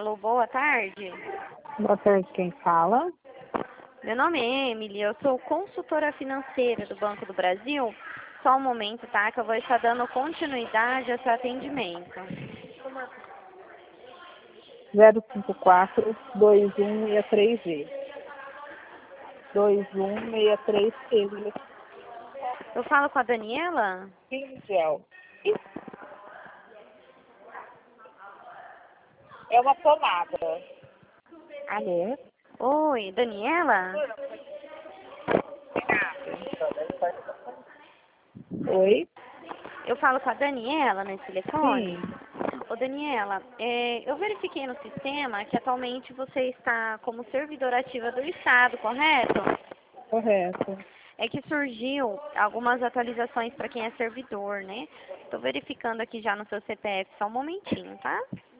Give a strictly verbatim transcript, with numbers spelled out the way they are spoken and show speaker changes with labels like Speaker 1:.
Speaker 1: Alô, boa tarde.
Speaker 2: Boa tarde, quem fala?
Speaker 1: Meu nome é Emily, eu sou consultora financeira do Banco do Brasil. Só um momento, tá? Que eu vou estar dando continuidade ao seu atendimento.
Speaker 2: zero cinco quatro, dois um seis três G. dois um seis três G.
Speaker 1: Eu falo com a Daniela?
Speaker 2: Gel. É uma pomada. Alô?
Speaker 1: Oi, Daniela?
Speaker 2: Oi?
Speaker 1: Eu falo com a Daniela nesse telefone?
Speaker 2: Sim,
Speaker 1: Ô, Daniela, é, eu verifiquei no sistema que atualmente você está como servidora ativa do Estado, correto?
Speaker 2: correto.
Speaker 1: É que surgiu algumas atualizações para quem é servidor, né? Estou verificando aqui já no seu C P F, só um momentinho, tá?